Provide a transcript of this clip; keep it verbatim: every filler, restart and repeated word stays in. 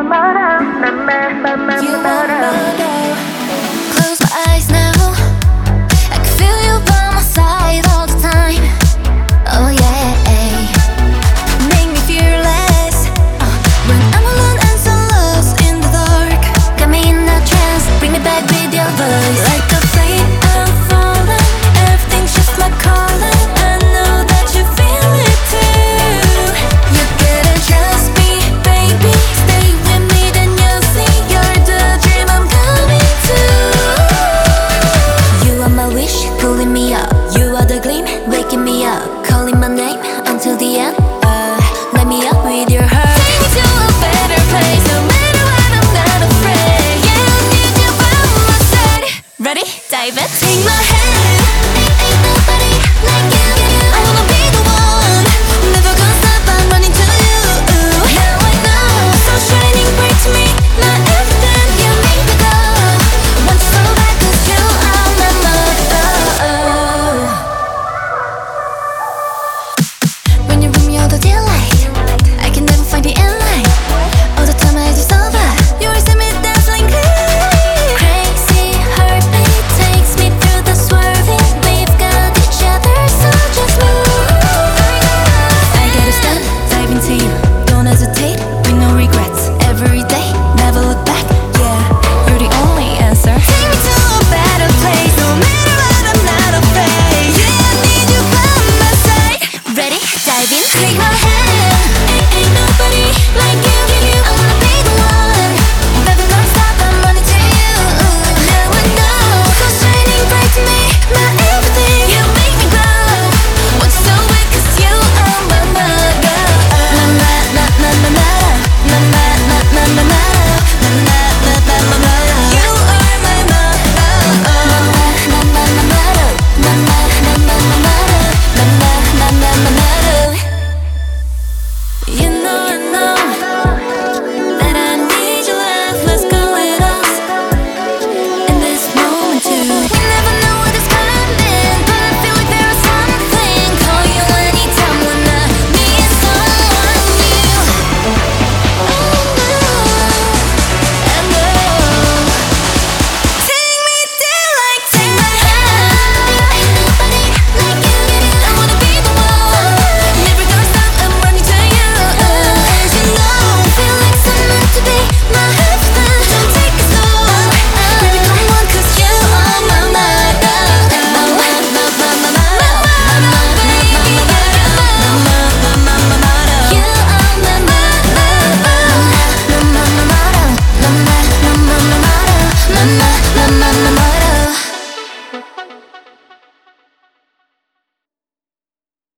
Close my eyes now, I can feel you by my side all the time. Oh yeah, make me fearless uh, when I'm alone and so lost in the dark. Got me in a trance, bring me back with your voice. Like a flame, I'm falling, everything's just like calling. I know that you feel it too. You gotta trust me, baby. Stay with me, then you'll see you're the dream I'm coming to. You are my wish, pulling me up. You are the gleam, waking me up, calling my name until the end. Uh, let me up with your heart. Take me to a better place. No matter what, I'm not afraid. Yeah, I need you by my side. Ready? Dive in. Take my hand. Ain't, ain't nobody like you. I wanna be the one. Never gonna stop. I'm running to you. Now I know. So shining bright to me. Not everything you make me go. Want you so bad 'cause you are my mother. When you're with me, all the daylight, I can never find the end line. All the time I just over. You always see me dance like this. Crazy heartbeat takes me through the swerving. We've got each other, so just move. I gotta step, dive into you. Don't hesitate, with no regrets. Every day, never look back. Yeah, you're the only answer. Take me to a better place. No matter what, I'm not afraid. Yeah, I need you by my side. Ready? Dive in. Take my hand.